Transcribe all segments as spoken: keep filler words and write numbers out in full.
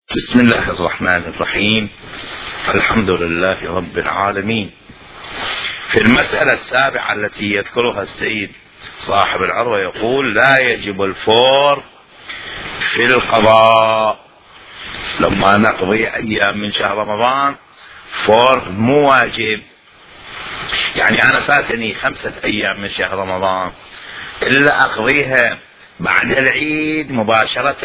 بسم الله الرحمن الرحيم. الحمد لله رب العالمين. في المسألة السابعة التي يذكرها السيد صاحب العروة يقول: لا يجب الفور في القضاء. لما نقضي أيام من شهر رمضان فور مو واجب، يعني أنا فاتني خمسة أيام من شهر رمضان إلا أقضيها بعد العيد مباشرة،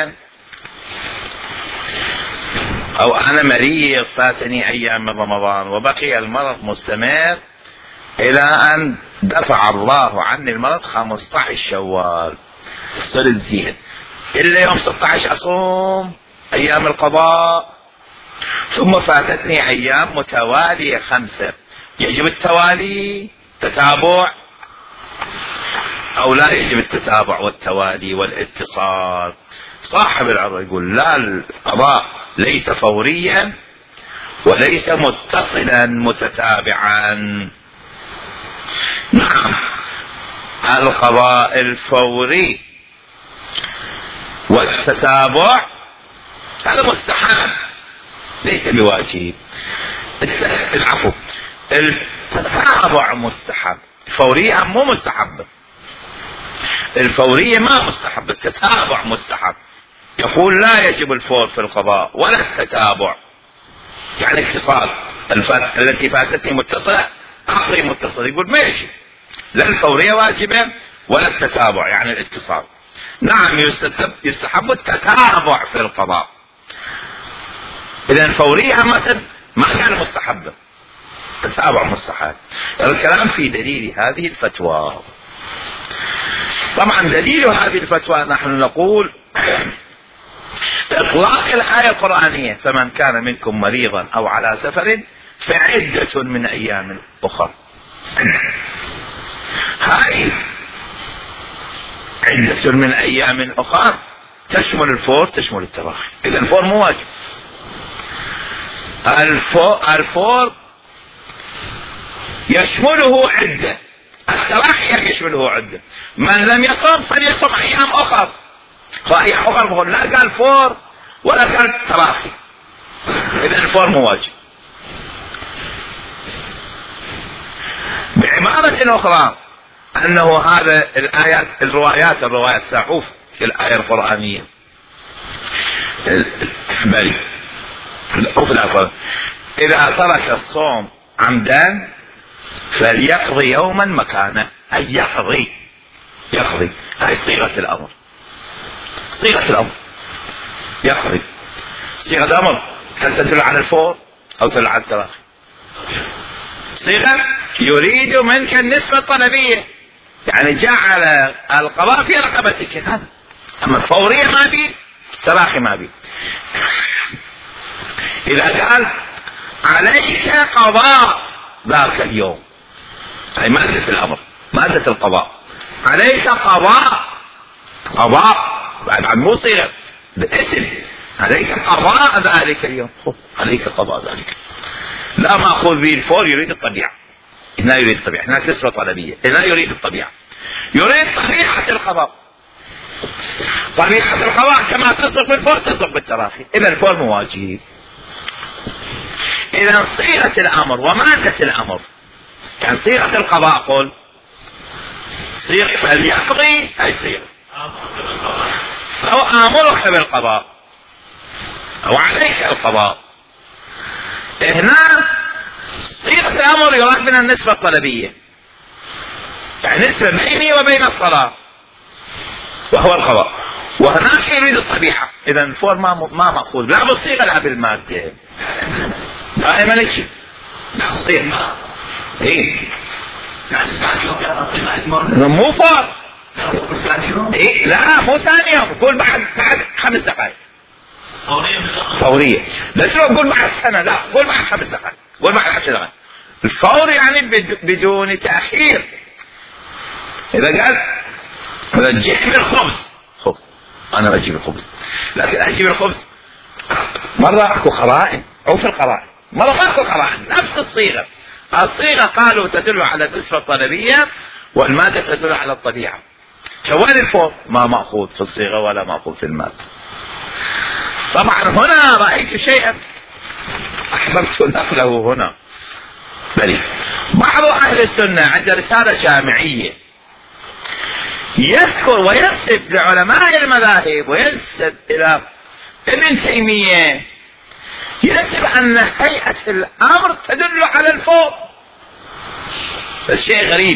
أو أنا مريض فاتني أيام من رمضان وبقي المرض مستمر إلى أن دفع الله عني المرض خمسة عشر شوال صرت زين، إلا يوم ستة عشر أصوم أيام القضاء، ثم فاتتني أيام متوالية خمسة. يجب التوالي تتابع أو لا يجب التتابع والتوالي والاتصال؟ صاحب العروة يقول: لا، القضاء ليس فوريا وليس متصلا متتابعا. نعم، القضاء الفوري والتتابع هذا مستحب ليس بواجب. العفو، التتابع مستحب، الفورية مو مستحب. الفورية ما مستحب، التتابع مستحب. يقول: لا يجب الفور في القضاء ولا التتابع، يعني اتصال الفات... التي فاتتني متصلة أقضي متصل. يقول ما يجب، لا الفورية واجبة ولا التتابع يعني الاتصال. نعم، يستحب, يستحب التتابع في القضاء. إذا الفورية مثلا ما كان مستحبة، التتابع مستحب. الكلام في دليل هذه الفتوى. طبعا دليل هذه الفتوى نحن نقول إطلاق الآية القرآنية: فمن كان منكم مريضا أو على سفر فعدة من أيام أخرى. هاي عدة من أيام أخرى تشمل الفور تشمل التراخي. إذا الفور مو واجب. الفور, الفور يشمله عدة، التراخي يشمله عدة. من لم يصم فليصم أيام أخرى، فأيام أخرى بقول لا قال فور ولا قال تراخي. إذا الفور مو واجب. بعبارة أخرى أنه هذا الآيات الروايات الروايات ساعوف في الآية القرآنية بل إذا ترك الصوم عمدا فليقضي يوما مكانه، أي يقضي يقضي هاي صيغة الأمر، صيغة الأمر يقضي. صيغة الأمر هل تدل على الفور أو تدل على التراخي؟ صيغة يريد منك النسبة الطلبية، يعني جعل القضاء في رقبتك هذا. أما الفورية ما في، التراخي ما في. إذا قال عليك قضاء ذاك اليوم، هي مادة الأمر، مادة القضاء، عليك قضاء، قضاء بعد مو صيغة باسم، عليك قضاء ذلك اليوم، عليك قضاء ذلك. لا مأخوذ به الفور، يريد الطبيعة. هنا يريد الطبيعة، هنا كسرة طلبية، هنا يريد الطبيعة، يريد طبيعة القضاء. طبيعة القضاء كما تصدق بالفور تصدق بالتراخي. إذا الفور مواجب. إذا صيغة الأمر ومادة الأمر، يعني صيغة القضاء قل صيغة فليقضي، أي صيغة أو آمرك بالقضاء أو عليك القضاء. هنا صيغة الأمر يراد من النسبة الطلبية، يعني نسبة بيني وبين الصلاة وهو القضاء، وهناك يريد الطبيعة. إذا الفور ما ما مأخوذ لا بالصيغة لا بالمادة، دائما يكشف صيغة. إيه مو فور، إيه لا مو ثاني يوم، قول بعد بعد خمس دقائق فورية. لا تقول بعد سنة، لا قول بعد خمس دقائق، قول بعد عشر دقائق. الفور يعني بدون تأخير. إذا قال إذا جيب الخبز، خب أنا أجيب الخبز، لكن أجيب الخبز مرة أكو قرائن أو في القرائن، مرة ما أكو قرائن، نفس الصيغة. الصيغة قالوا تدل على النسبة الطلبية والمادة تدل على الطبيعة. شوال الفور ما مأخوذ في الصيغة ولا مأخوذ في المادة. طبعا هنا رأيت شيئا أحببت نقله هنا. بل بعض أهل السنة عند رسالة جامعية يذكر وينسب لعلماء المذاهب وينسب إلى ابن تيمية، ينسب أن هيئة الأمر تدل على الفور. الشيء غريب.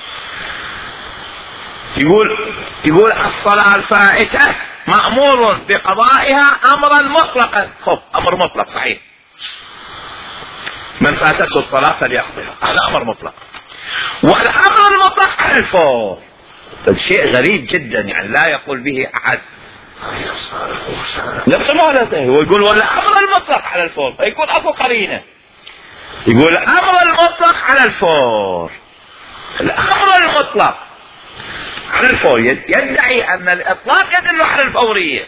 يقول يقول الصلاة الفائتة مأمور بقضائها أمرا مطلقا. خب أمر مطلق صحيح، من فاتته الصلاة فليقضيها، هذا أمر مطلق، والأمر المطلق على الفور. شيء غريب جدا، يعني لا يقول به أحد. هو يقول والأمر المطلق على الفور، يقول أكو قرينة، يقول الأمر المطلق على الفور، الأمر المطلق على الفور، يدعي أن الإطلاق يدل على الفورية.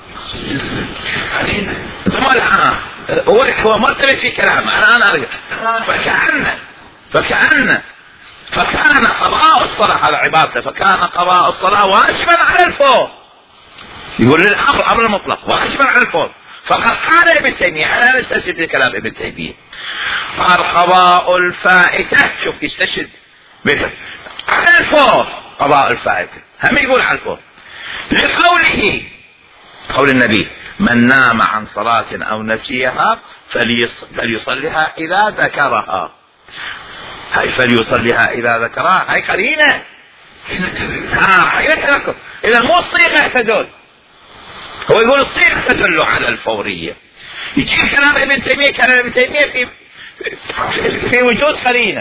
هو هو مرتبط في كلامه. أنا أنا أرجع فكأن فكأن فكان قضاء الصلاة على عبادته، فكان قضاء الصلاة واجبا على الفور. يقول للأمر أمر مطلق واجبا على الفور. فقد قال ابن تيمية، أنا نستشهد بكلام ابن تيمية، قال قضاء الفائتة، شوف يستشهد على الفور، قضاء الفائتة هم يقول على الفور، لقوله قول النبي من نام عن صلاة أو نسيها فليصلها إذا ذكرها. هاي فليصلها إذا ذكرها، هاي قرينة. ها حين تذكر، إذا مو الصيغة تدل. هو يقول الصيغة تدل على الفورية. يجيب كلام ابن تيمية، كلام ابن تيمية في في, في وجود قرينة.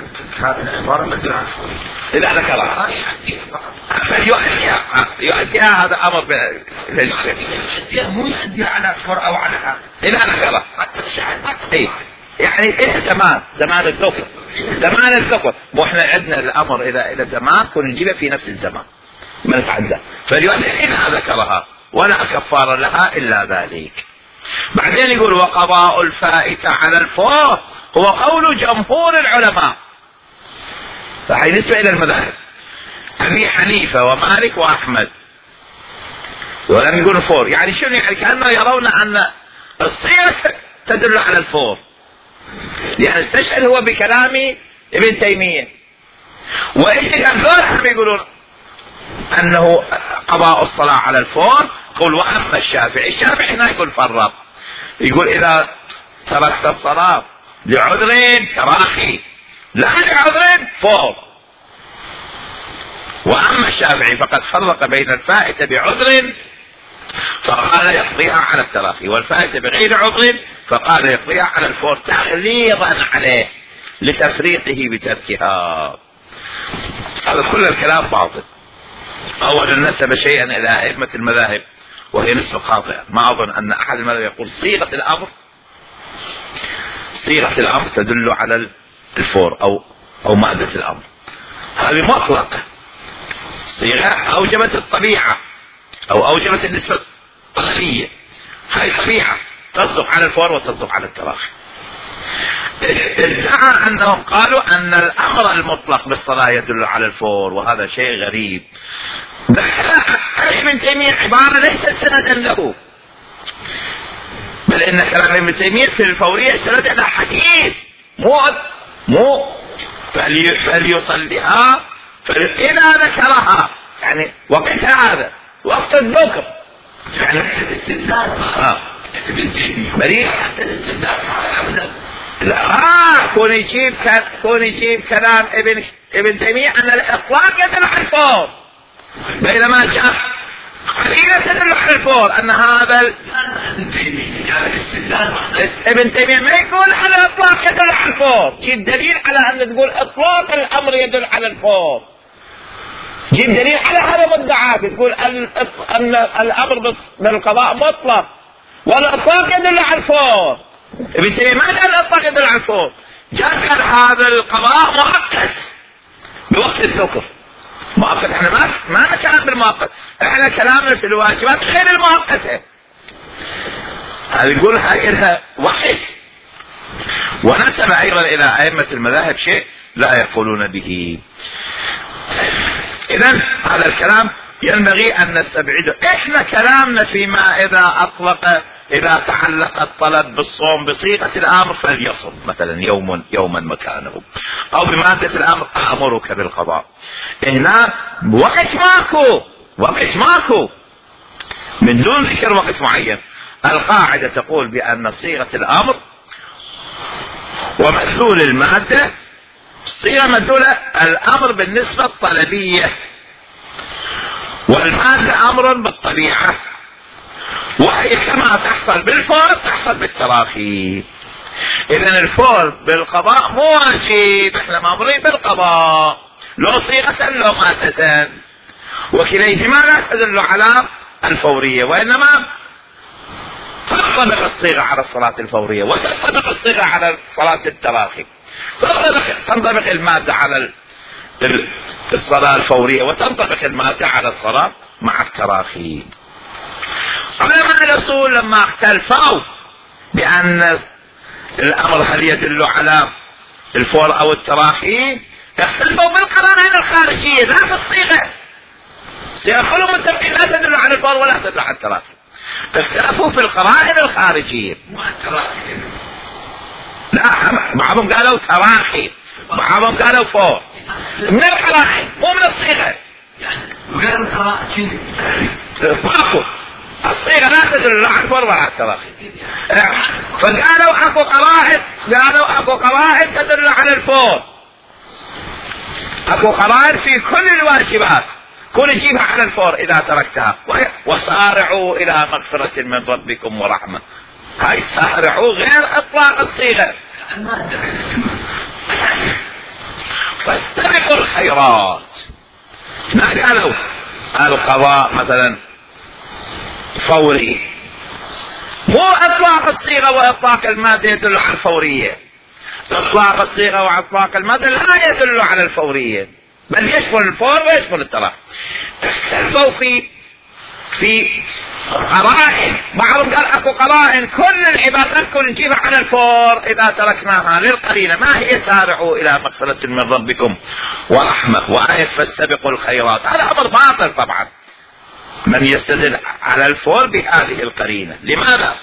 إذا ذكرها يؤديها يؤديها هذا أمر مو يؤديها على الفور أو على هذا. إذا ذكرها يعني إيه زمان زمان الذكر زمان الذكر مو إحنا عندنا الأمر إذا إلى زمان كنا نجيبه في نفس الزمان ما نتعدى، فليؤدي إنها ذكرها ولا كفار لها إلا ذلك. بعدين يقول وقضاء الفائتة على الفور هو قول جمهور العلماء، فهي نسبة إلى المذاهب أبي حنيفة ومالك وأحمد، ولم يقول الفور. يعني شنو؟ يعني كأنه يرون أن الصيغة تدل على الفور، يعني استشهد هو بكلام ابن تيمية. وإيش الأمثال يقولون أنه قضاء الصلاة على الفور قل. وأما الشافعي، الشافعي هنا يقول فرق، يقول إذا تركت الصلاة لعذر كراخي لا لعذر فور. وأما الشافعي فقد فرق بين الفائتة بعذر فقال يقضيها على التراخي، والفائتة بغير عذر فقال يقضيها على الفور تغليظا عليه لتفريطه بتركها. هذا كل الكلام باطل. أولا نسب شيئا إلى أئمة المذاهب وهي نسبة خاطئة. ما أظن أن أحد المذاهب يقول صيغة الأمر صيغة الأمر تدل على الفور أو أو مادة الأمر. هذه مطلقة، صيغة أوجبت الطبيعة أو أوجبت النسبة الطبيعية. هاي طبيعة تصدق على الفور وتصدق على التراخي. ادعى أنهم قالوا أن الأمر المطلق بالصلاة يدل على الفور، وهذا شيء غريب. ابن تيمية عبارة ليست سندا له، بل إن كلام ابن تيمية في الفورية سند إلى حديث مو مو فليصليها إذا ذكرها، يعني وقت هذا وقت الذكر، يعني آه. ابن تيمية بريء حتى الاستدلال على لا آه كون يجيب كون يجيب كلام ابن ابن تيمية أن الإطلاق يدل على الفور، بينما جاء قرينة تدل على الفور أن هذا ابن تيمية ما يقول أن الإطلاق يدل على الفور. جيب دليل على أن تقول إطلاق الأمر يدل على الفور، جيب دليل على هذا مدعاك تقول أن الأمر بالقضاء مطلق والإطلاق يدل على الفور. ابن تيمية ما قال الإطلاق يدل على الفور، جاء قال هذا القضاء مؤقت بوقت الذكر. مؤقت احنا ما ما نتكلم بالمؤقت، احنا كلامنا في الواجبات غير المؤقتة. هذا يقول هاي وحي. ونسب أيضا إلى أئمة المذاهب شيء لا يقولون به. إذن هذا الكلام ينبغي أن نستبعده. إحنا كلامنا فيما إذا أطلق إذا تعلق الطلب بالصوم بصيغة الأمر فليصم مثلا يوم يوما مكانه، أو بمادة الأمر أمرك بالقضاء. هنا وقت ماكو، وقت ماكو من دون ذكر وقت معين. القاعدة تقول بأن صيغة الأمر ومدلول المادة، صيغة مدلولة الأمر بالنسبة الطلبية، والمادة أمر بالطبيعة، وهي كما تحصل بالفور تحصل بالتراخي. إذن الفور بالقضاء مو واجب، احنا مأمورين بالقضاء لو صيغة لو مادة، وكليهما لا تدل على الفورية، وإنما تنطبق الصيغة على الصلاة الفورية وتنطبق الصيغة على صلاة التراخي، تنطبق المادة على الصلاة الفورية وتنطبق المادة على الصلاة مع التراخي. علماء الأصول لما اختلفوا بأن الأمر هل يدل على الفور أو التراخي اختلفوا بالقرائن الخارجية لا في الصيغة. الصيغة كلهم متفقين لا تدل على الفور ولا تدل على التراخي، اختلفوا في القرائن الخارجية. لا بعضهم قالوا تراخي بعضهم قالوا فور، من القرائن مو من الصيغة. غير القرائن ماكو الصيغة لا تدل على الفور ولا على التراخي، فقالوا اكو قرائن قالوا اكو قرائن تدل على الفور، اكو قرائن في كل الواجبات كل جيبها على الفور اذا تركتها. وسارعوا الى مغفرة من ربكم ورحمة، هاي سارعوا غير اطلاق الصيغة. فاستبقوا الخيرات. ما قالوا القضاء مثلا فوري، مو اطلاق الصيغة واطلاق المادة يدل على الفورية، اطلاق الصيغة واطلاق المادة لا يدل على الفورية بل يشمل الفور ويشمل التراخي. اختلفوا في في قرائن، بعضهم قال اكو قرائن كل العبادات كل نجيبها على الفور اذا تركناها للقرينة. ما هي سارعوا الى مغفرة من ربكم ورحمة وآية فاستبقوا الخيرات؟ هذا امر باطل طبعا من يستدل على الفور بهذه القرينة. لماذا؟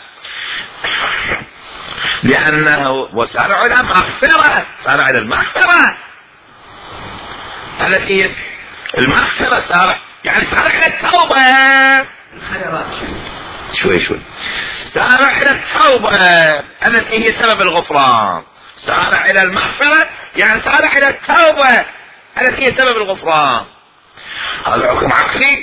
لأنه وسارعوا إلى مغفرة، سارع إلى المغفرة التي هي المغفرة، سارع يعني سارع إلى التوبة. الخيرات شوي شوي سارع إلى التوبة التي هي سبب الغفران، سارع إلى المغفرة يعني سارع إلى التوبة التي هي سبب الغفران. هذا حكم عقلي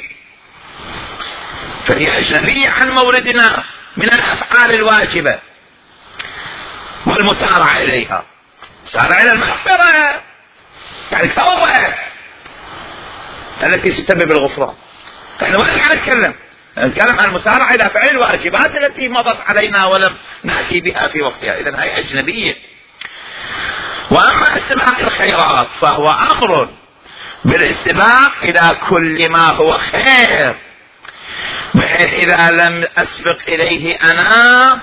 فهي أجنبية عن موردنا من الأفعال الواجبة والمسارعة إليها. سارع إلى المغفرة يعني التوبة التي تسبب الغفران. احنا وين قاعد نتكلم؟ نتكلم عن المسارعة إلى فعل الواجبات التي مضت علينا ولم نأتي بها في وقتها، إذن هي أجنبية. وأما استباق الخيرات فهو أمر بالاستباق إلى كل ما هو خير، بحيث إذا لم أسبق إليه أنا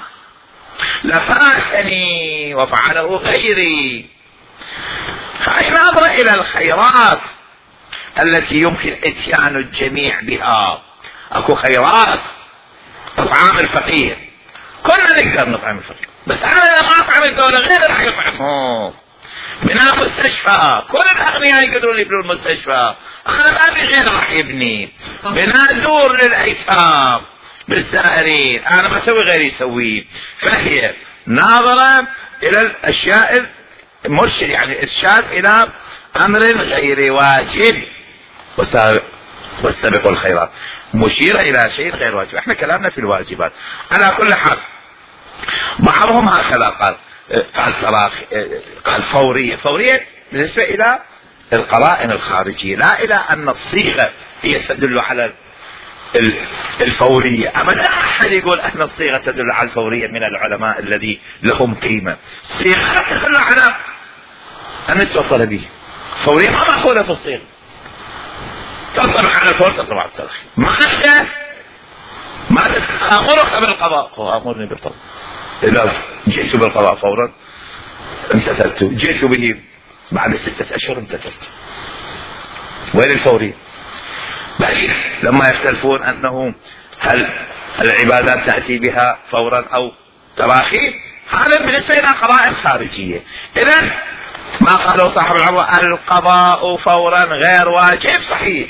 لفاتني وفعله غيري. هاي نظرة إلى الخيرات التي يمكن اتيان الجميع بها. اكو خيرات اطعام الفقير كلنا نقدر نطعم الفقير، بس انا لما اطعم الدولة غير راح يطعمهم. بناء مستشفى كل الاغنياء يقدرون يبنوا المستشفى، انا ما ابي غير راح يبني. بناء دور للايتام بالزائرين انا ما اسوي غير يسويه. فهي ناظرة الى الاشياء مرشد يعني ارشاد الى امر غير واجب. واستبقوا الخيرات مشيرة الى شيء غير واجب. احنا كلامنا في الواجبات. على كل حال بعضهم هكذا قال قال تراخي قال فورية. فورية بالنسبة الى القرائن الخارجية، لا الى ان الصيغة هي تدل على الفورية. اما لا احد يقول ان الصيغة تدل على الفورية من العلماء الذي لهم قيمة. الصيغة تدل على النسبة الطلبية، فورية ما مأخوذة في الصيغة، تنطبق على الفور تنطبق على التراخي. ما أحدث ما أمرك بالقضاء، هو أمرني بالقضاء. إذا جئت بالقضاء فورا امتثلت، جئت به بعد ستة أشهر امتثلت. وين الفورية؟ بل لما يختلفون أنه هل العبادات تأتي بها فورا أو تراخي، هذا بالنسبة إلى قضايا خارجية. إذن ما قالوا صاحب العروة القضاء فورا غير واجب صحيح.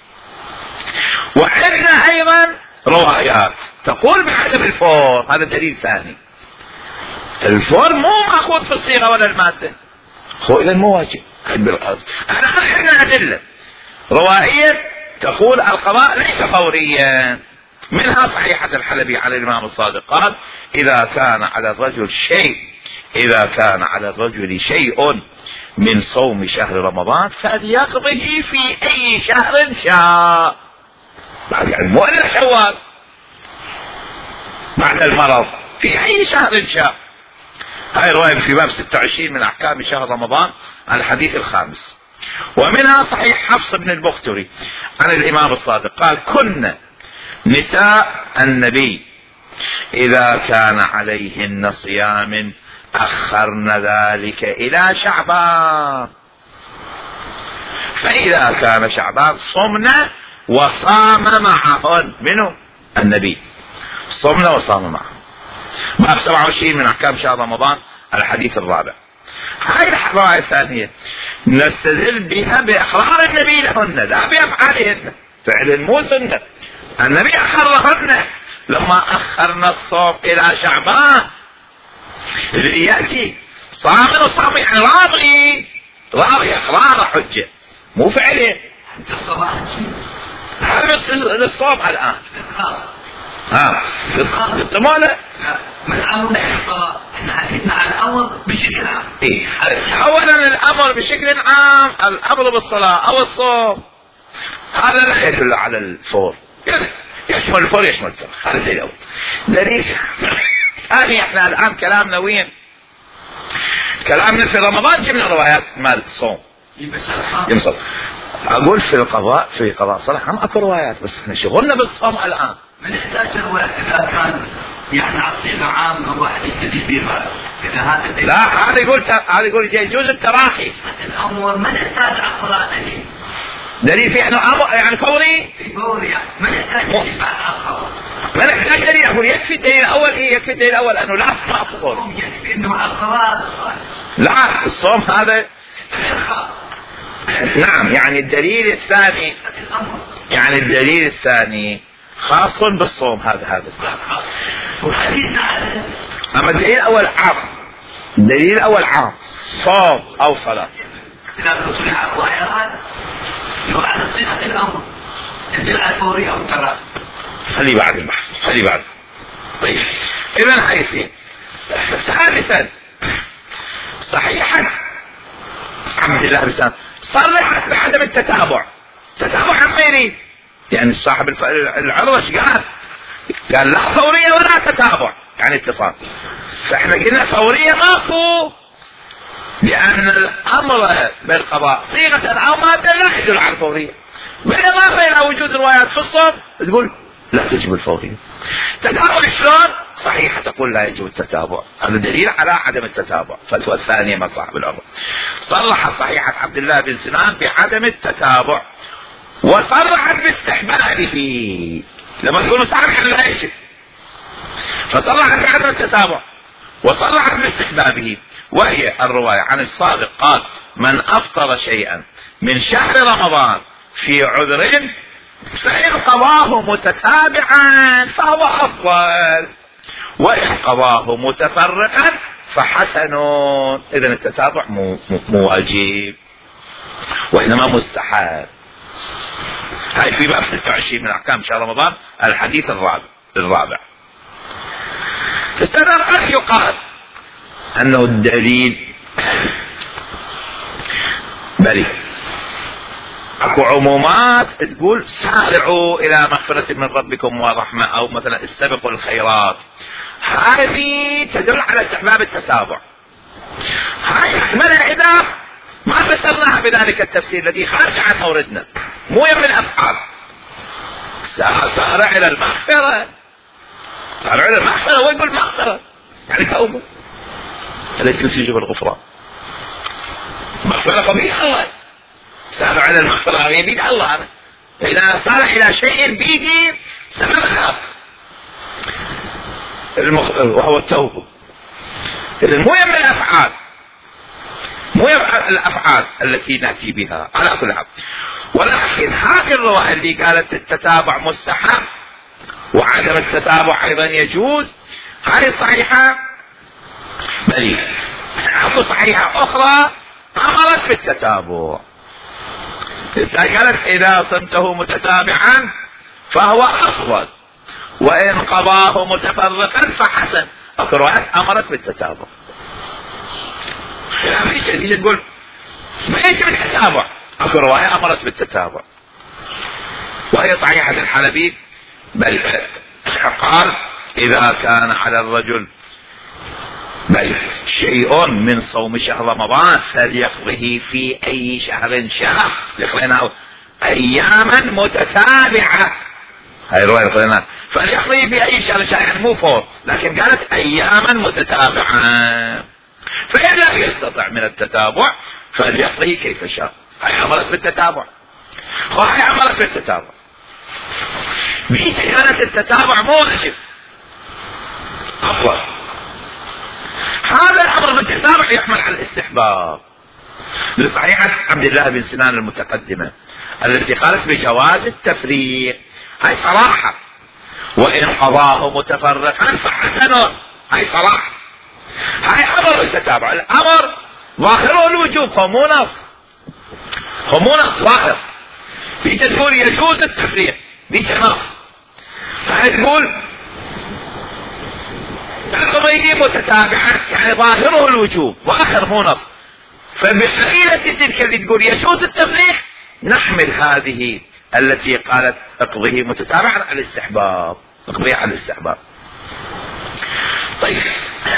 وعندنا أيضا روايات تقول بعدم الفور، هذا دليل ثاني. الفور مو مأخوذ في الصيغة ولا المادة، هو إذن مو واجب. احنا عندنا أدلة روائية تقول القضاء ليس فوريا، منها صحيحة الحلبي على الإمام الصادق قال إذا كان على الرجل شيء إذا كان على الرجل شيء من صوم شهر رمضان فليقضه في أي شهر شاء، يعني مو إلا شوال بعد المرض، في أي شهر شاء. هاي رواية في باب ستة وعشرين من أحكام شهر رمضان الحديث الخامس. ومنها صحيح حفص بن البختري عن الإمام الصادق قال كنا نساء النبي إذا كان عليهن صيام أخرن ذلك إلى شعبان، فإذا كان شعبان صمنا وصام معهن. منه النبي صمنا وصام معه. باب سبعة وعشرين من أحكام شهر رمضان الحديث الرابع. هاي الرواية الثانية نستدل بها بإقرار النبي لهن لا بأفعالهن، فعل مو سنة. النبي أخرهن لما أخرنا الصوم إلى شعبان اللي يأتي صام وصام، يعني راضي راضي إقرار حجة مو فعله. هذا للصوم الآن ها بالضمانة من الأمر احنا حكينا عن الأمر بشكل عام. إيه أولا الأمر بشكل عام الأمر بالصلاة أو الصوم هذا لا يدل على الفور، يعني يشمل الفور يشمل الفور. هذا دليل أول. دليل ثاني احنا الآن كلامنا وين؟ كلامنا في رمضان جبنا روايات مال الصوم يمصد. أقول في القضاء في قضاء صلاة هم أكو روايات، بس احنا شغلنا بالصوم الآن. من يحتاج الروايات إذا كان يعني عصير عام أو واحد يكتب بها إذا هذا لا هذا يقول هذا يقول يجوز التراخي. الأمر ما يحتاج على الصلاة دليل في انه امر يعني فوري فوري ما يحتاج على الصلاة. ما نحتاج دليل. أقول يكفي الدليل الأول إيه يكفي الدليل الأول أنه لا مأخوذ يكفي إنه على الصلاة. لا الصوم هذا نعم. يعني الدليل الثاني يعني الدليل الثاني خاص بالصوم هذا هذا أما الدليل الأول عام. الدليل الأول عام صوم أو صلاة. خلي بعد البحث خلي بعد. طيب إذن حيثين. ثالثا صحيحا عبد الله بن سلام صرحت بعدم التتابع. تتابع عن ما يريد، يعني صاحب العروش قال قال لا فورية ولا تتابع يعني اتصال. فاحنا قلنا فورية ماكو، لأن الأمر بالقضاء صيغة أو مادة لا يدل على الفورية، بالإضافة إلى وجود روايات في الصوم تقول لا تجب الفورية. تتابع شلون؟ صحيحة تقول لا يجب التتابع، هذا دليل على عدم التتابع. فتوى الثانية من صاحب الأمر صرح صحيحة عبد الله بن سنان بعدم التتابع، وصرحت باستحبابه لما تقول صحيح لا يجب، فصرحت بعدم التتابع وصرحت باستحبابه. وهي الرواية عن الصادق قال من أفطر شيئا من شهر رمضان في عذر فإن قضاه متتابعا فهو أفضل، وإن قضاه متفرقا فحسن. إذن التتابع مو, مو واجب وإنما مستحب. هاي في باب ستة وعشرين من أحكام شهر رمضان الحديث الرابع الرابع. فسنرى قد يقال أنه الدليل بلي اكو عمومات تقول سارعوا الى مغفرة من ربكم ورحمة، او مثلا استبقوا الخيرات، هذه تدل على استحباب التتابع. هاي احتمالها اذا ما فسرناها بذلك التفسير الذي خارج عن موردنا مو يم الافعال. سارع الى المغفرة سارع الى المغفرة ويقول مغفرة يعني توبة التي تجب الغفران. مغفرة قبيل الله سارع على المغفرة يبيد الله. إذا صار إلى شيء بيدي سببها المخ... وهو التوبة. إذن مو يم الأفعال، مو يم الأفعال التي نأتي بها على كل حال. ولكن هذه الرواية اللي قالت التتابع مستحب وعدم التتابع أيضا يجوز، هذه صحيحة بل أكو صحيحة أخرى أمرت بالتتابع. قالت إذا صمته متتابعا فهو أفضل وإن قضاه متفرقا فحسن. أكو روايات أمرت بالتتابع، خلاف الشديد تقول ما يجب التتابع، أكو رواية أمرت بالتتابع وهي صحيحة الحلبي. بل قال إذا كان على الرجل بل شيء من صوم شهر رمضان فليقضه في أي شهر شاء. يقضينا أياما متتابعة، هاي الرواية يقضينا فليقضه في أي شهر شاء، يعني مو فور، لكن قالت أياما متتابعة. فإن لم يستطع من التتابع فليقضه كيف شاء. هاي أمرت بالتتابع وهي أمرت بالتتابع. بحيث كانت التتابع مو واجب أفضل. هذا الأمر بالتتابع يحمل على الاستحباب لصحيحة عبد الله بن سنان المتقدمة التي قالت بجواز التفريق، هاي صراحة، وإن قضاه متفرقا فحسن، هاي صراحة، هاي أمر بالتتابع. الأمر ظاهره الوجوب، هو مو نص، هو مو نص ظاهر. في تقول يجوز التفريق بيش نص، هاي تقول القضية متتابعة يعني ظاهره الوجوب واخر مو نص. فبحيلة تلك اللي تقول يجوز التفريق نحمل هذه التي قالت اقضيه متتابعا على الاستحباب، اقضيه على الاستحباب. طيب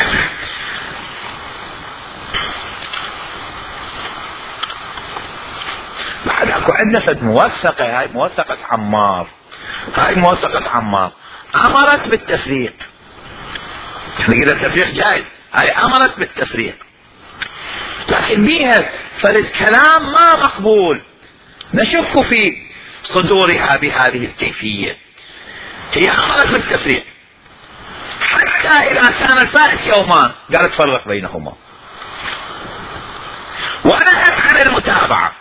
بعد اكو عندنا فد موثقة، هاي موثقة عمار، هاي موثقة عمار امرت بالتفريق. احنا قلنا التفريق جائز، هاي امرت بالتفريق لكن بيها فرد كلام ما مقبول، نشك في صدورها بهذه الكيفية. هي امرت بالتفريق حتى اذا كان الفائت يومان قالت فرق بينهما، ونهت عن المتابعة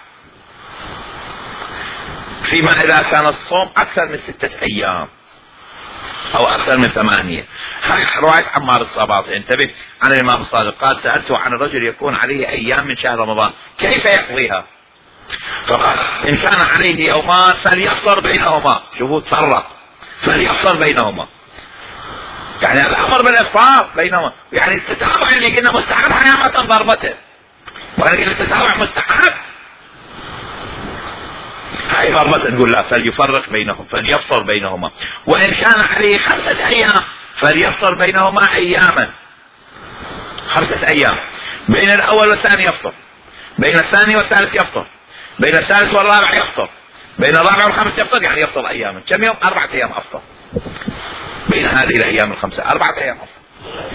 فيما اذا كان الصوم اكثر من ستة ايام او اكثر من ثمانية. هاي رواية عمار الصباطي انتبه عن الامام الصادق قال سألته عن الرجل يكون عليه ايام من شهر رمضان كيف يقضيها؟ فقال ان كان عليه يومان فليفطر بينهما. شوفوا تفرق، فليفطر بينهما يعني الامر بالافطار بينهما، يعني التتابع اللي قلنا مستحب حيامة ضربته، ولكن التتابع مستحب هاي ضربة نقول لا فليفرق بينهم فليفطر بينهما. وإن كان عليه خمسة أيام فليفطر بينهما أياما، خمسة أيام، بين الأول والثاني يفطر، بين الثاني والثالث يفطر، بين الثالث والرابع يفطر، بين الرابع والخامس يفطر، يعني يفطر أياما. كم يوم؟ أربعة أيام أفطر بين هذه الأيام الخمسة، أربعة أيام أفطر.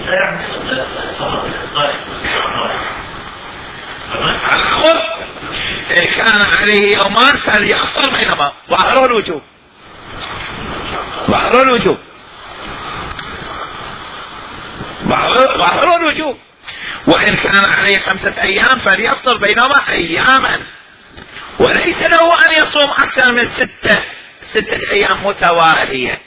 الأمر إن كان عليه يومان فليفطر بينهما، ظاهره الوجوب، ظاهره الوجوب، ظاهره الوجوب. وإن كان عليه خمسة أيام فليفطر بينهما أياما، وليس له أن يصوم أكثر من ستة ستة أيام متوالية،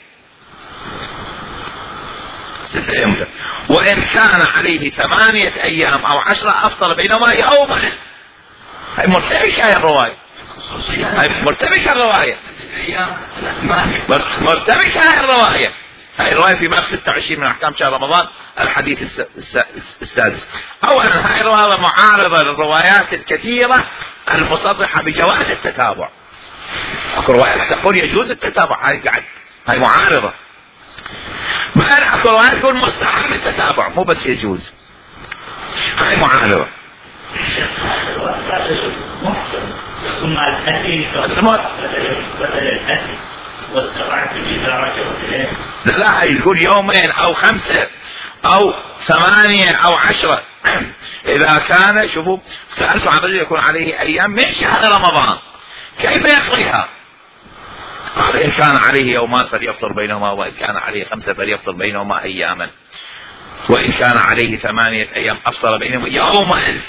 ستة أيام متوالية. وإن كان عليه ثمانية أيام أو عشرة أفطر بينهما يوما. هاي مرتبكة هاي الرواية، هاي مرتبكة الرواية، مرتبكة هاي الرواية. هاي الرواية في باب ستة وعشرين من أحكام شهر رمضان الحديث السادس. أولا هاي الرواية معارضة للروايات الكثيرة المصرحة بجواز التتابع. أكو رواية تقول يجوز التتابع، هاي قاعد هاي معارضة. بل أكو رواية تقول مستحب التتابع مو بس يجوز، هاي معارضة. مع الأكل لا لا يقول يومين أو خمسة أو ثمانية أو عشرة. إذا كان شوفوا سألت عن رجل يكون عليه أيام من شهر رمضان كيف يقضيها؟ قال إن كان عليه يومان فليفطر بينهما، وإن كان عليه خمسة فليفطر بينهما أياما، وإن كان عليه ثمانية أيام أفطر بينهما يوما.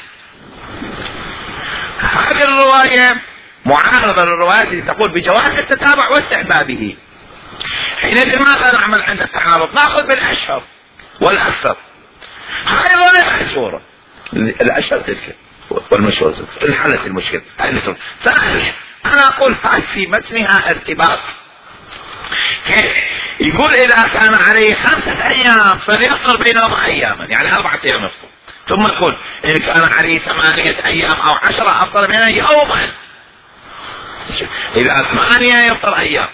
هذه الرواية معارضة للروايات التي تقول بجواز التتابع واستحبابه. حينئذ ماذا نعمل عند التعارض؟ نأخذ بالأشهر والأكثر. هذه الرواية مشهورة، الأشهر تلك والمشهور تلك، انحلت المشكلة. ثانيا أنا أقول هاي في متنها ارتباط. كيف؟ يقول إذا كان عليه خمسة أيام فليفطر بينهما أياما، يعني أربعة أيام يفطر، ثم يقول إن كان عليه ثمانية أيام أو عشرة أفطر بينهما يوما. إذا ثمانية يفطر أيام.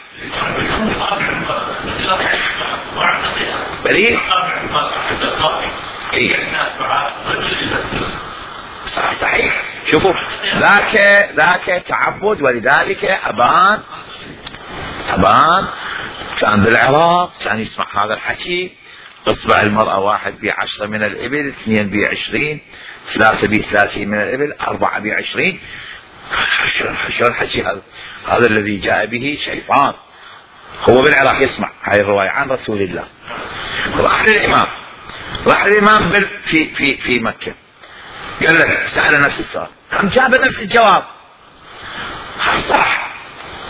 بريء؟ صحيح. شوفوا ذاك ذاك تعبد، ولذلك أبان أبان كان بالعراق كان يسمع هذا الحكي. اصبع المرأة واحد بعشرة من الإبل، اثنين بعشرين، ثلاثة بثلاثين من الإبل، أربعة بعشرين. شو الحكي هذا؟ هذا الذي جاء به شيطان. هو بالعراق يسمع هاي الرواية عن رسول الله. راح للإمام راح للإمام في في في مكة، قال له سأل نفس السؤال، هم جاب نفس الجواب. صح،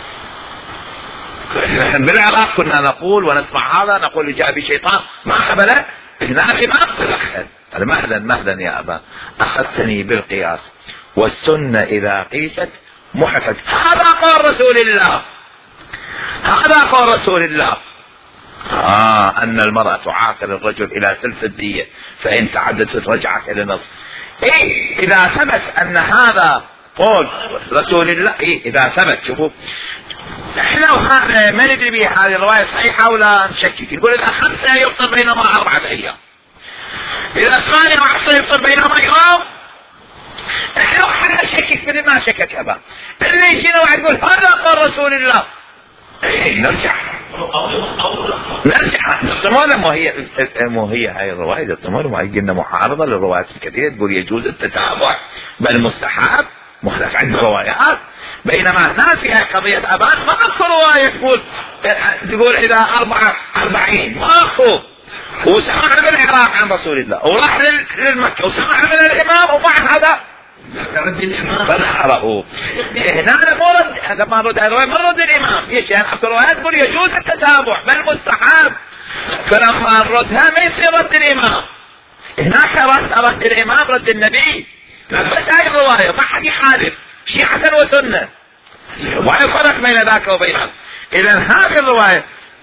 نحن بالعراق كنا نقول ونسمع هذا، نقول جاء به شيطان ما قبله. هنا الإمام تدخل، قال مهلا مهلا يا أبا، أخذتني بالقياس والسنة إذا قيست محفت. هذا قول رسول الله، هذا قول رسول الله. آه أن المرأة تعاقل الرجل إلى ثلث الدية فإن تعددت رجعت إلى نصف. إيه إذا ثبت أن هذا قول رسول الله، إيه إذا ثبت. شوفوا إحنا وهذا ما ندري به هذه الرواية صحيحة ولا نشكك. يقول إذا خمسة يفطر بينهما أربعة أيام، إذا ثمانية وعشرة يفطر بينهما يوم. إحنا وحنا نشكك من ما شكك أبا، اللي يجينا واحد يقول هذا قول رسول الله. إيه نرجع نرجع نستمر. مو هي مو هي هاي الرواية تستمر، ما قلنا معارضة للروايات الكثيرة تقول يجوز التتابع بل مستحب، مخلف عند روايات. بينما هنا فيها قضية أبان ما أكو رواية تقول تقول إذا أربعة أربعين، ما أكو. وسمع من العراق عن رسول الله وراح للمكة وسمع من الإمام، ومع هذا فنحرقوا. هنا مرد هذا ما رد الرواية، ما رد الإمام. ليش؟ يعني أكو روايات تقول يجوز التتابع بل مستحب، فلما نردها ما يصير رد الإمام. هناك رد رد الإمام رد النبي، بس هاي الرواية ما حد يخالف، شيعة وسنة، ولا فرق بين ذاك وبينها. إذا هذه الرواية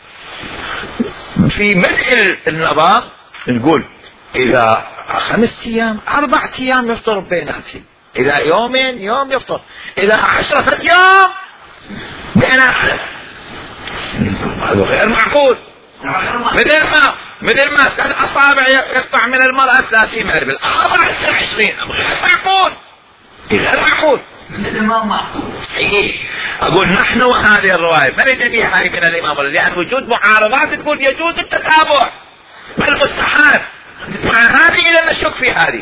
في بدء النظام نقول إذا خمس أيام أربعة أيام يفطر بيناتهم، إذا يومين يوم يفطر، إذا عشرة أيام بيناتهم. هذا غير معقول. مثل ما مثل ما ثلاث أصابع يقطع من المرأة ثلاثين مربل، أربعة عشرين، غير معقول، غير معقول. الإمام معقول. إيه أقول نحن وهذه الرواية ما ندري بها هاي من الإمام، لأن وجود معارضات تقول يجوز التتابع بل مستحب. مع هذه إلى نشك في هذه.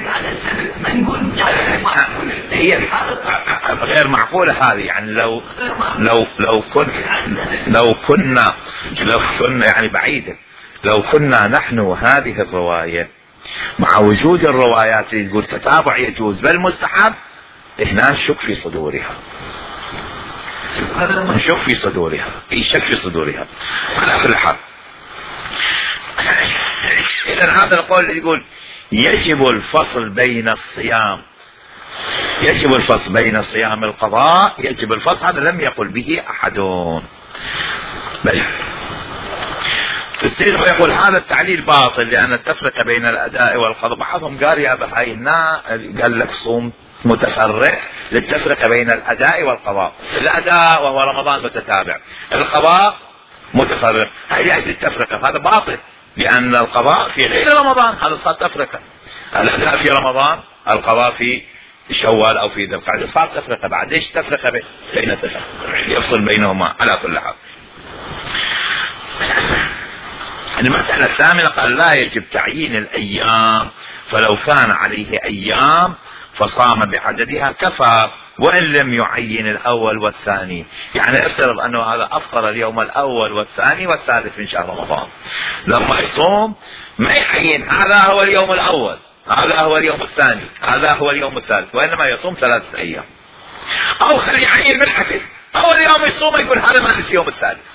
هي غير معقولة هذه. يعني لو لو لو كنا لو كنا لو كنا يعني بعيدة، لو كنا نحن وهذه الرواية مع وجود الروايات اللي تقول تتابع يجوز بل مستحب، هنا نشك في صدورها، نشك في صدورها، يشك في صدورها على كل حال. إذا هذا القول اللي يقول يجب الفصل بين الصيام، يجب الفصل بين صيام القضاء، يجب الفصل، هذا لم يقل به أحد. بل السيد يقول هذا التعليل باطل لأن التفرقة بين الأداء والقضاء. بعضهم قال يا بحي هنا قال لك صوم متفرق للتفرقة بين الأداء والقضاء، الأداء وهو رمضان متتابع، القضاء متفرق، هذه التفرقة. هذا باطل لأن القضاء في غير رمضان، هذا صار تفرقة. الأداء في رمضان، القضاء في شوال أو في ذي القعدة، صار تفرقة. بعد ايش تفرقة بين التفرقة؟ يفصل بينهما على كل حال. المسألة الثامنة قال لا يجب تعيين الأيام، فلو كان عليه أيام فصام بعددها كفى وإن لم يعين الأول والثاني. يعني افترض أنه هذا أفطر اليوم الأول والثاني والثالث من شهر رمضان، لما يصوم ما يعين هذا هو اليوم الأول، هذا هو اليوم الثاني، هذا هو اليوم الثالث، وإنما يصوم ثلاثة أيام. أو خلي يعين بالعكس، أول يوم يصوم يقول هذا ما في اليوم الثالث،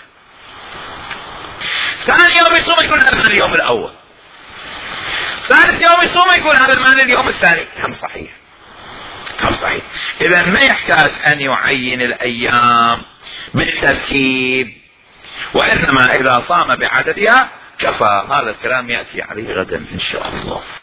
ثاني يوم يصوم يقول هذا ما اليوم الأول، ثالث يوم يصوم يقول هذا ما اليوم الثاني. هم صحيح، هم صحيح. إذا ما يحتاج أن يعين الأيام بالترتيب، وإنما إذا صام بعددها كفى. هذا الكلام يأتي عليه غدا إن شاء الله.